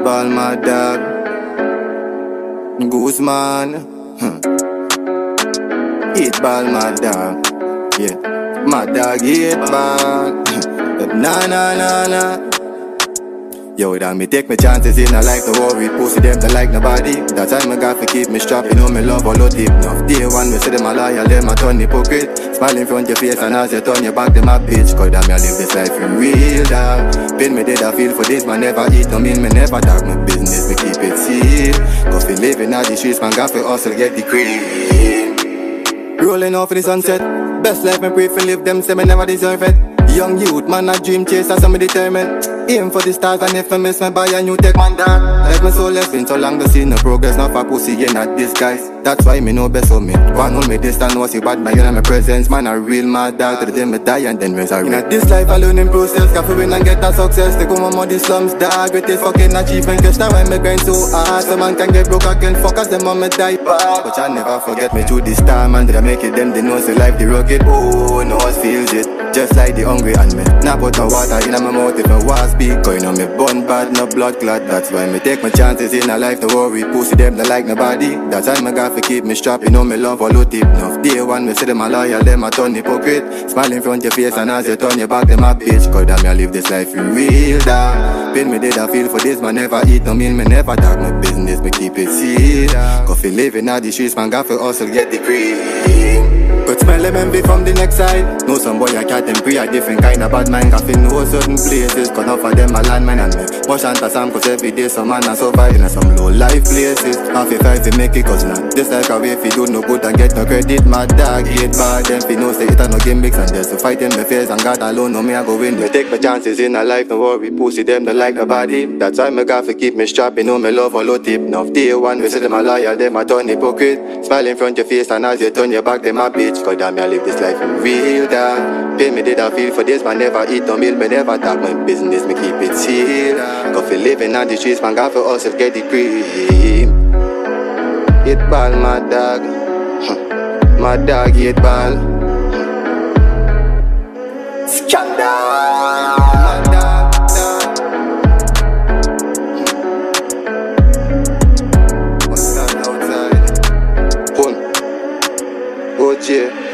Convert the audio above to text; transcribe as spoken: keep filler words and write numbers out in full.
ball, my dog. Guzman. Huh. Eight ball, my dog. Yeah. My dog, eight ball. Nah, nah, nah, nah. Yo, that me take my chances in, I like the worry. Pussy them, they like nobody. That time I got to keep me strapped, you know me love all of deep enough. Day one, me say them a liar, them a turn hypocrite. Smile in front your face and as you turn your back, them a bitch. Cause damn, I live this life in real, dog. Pain me dead, I feel for this, man never eat, no mean me never talk my business, me keep it sealed. Cause we living out the streets, man got to hustle, get the cream. Rolling off in the sunset, best life me pray for live, them say me never deserve it. Young youth, man a dream chaser, so me determined. Aim for the stars and if I miss me buy a new tech, man dog. Like my soul has been so long to see no progress, not for pussy in that disguise. That's why me know best of me. One hold me distance, was you bad man, you know my presence. Man a real mad dog, to the day me die and then raise a real. In this life a learning process, can win and get that success. They come on more the slums, dog, greatest fucking achievement. Cause now when me grind so hard, some man can get broke again, fuck as them on me die bad. But I never forget me through this time, man, did I make it them, they know so life the rugged. Oh, no one feels it, just like the hungry and me. Now put no water in my mouth if I was speak. Going on me bun bad, no blood clot. That's why me take my chances in a life to worry. Pussy them, they like nobody. That's why me got to keep me strapped. You know me love all the tip enough. Day one, me say them a liar, them a turn hypocrite. Smile in front your face and as you turn your back, them a bitch. Cause damn, I live this life in real, dog. Pain me dead, I feel for this, man never eat, no mean me never talk my business, me keep it sealed. Cause we living out the streets, man got to hustle, get the cream. Could smell them envy from the next side. Know some boy I cat them pre a different kind of bad mind. Coffee know certain places, can offer them a landmine and me. Much anta Sam cause every day some man a survive in some low life places. Half a five to make it cause not just like a way if you do no good and get no credit. My dog hate bad, them fi know say it a no gimmicks. And there's to fight in the face and God alone know me I go win. Me take my chances in a life, no worry, pussy them they like nobody. That's why me got to keep me strapped, you know me love all of tip. Enough day one, we say them a liar, them a turn hypocrite. Smile in front your face and as you turn your back, them a bitch. Cause damn, I live this life in real, dog. Pay me did I feel for this, man never eat no meal, me never talk my business, me keep it sealed. Cause we living on the streets, man got for us to get the cream. Eight ball, my dog. My dog, eight ball. Scandal. My dog, dog. What's that outside? One. O J.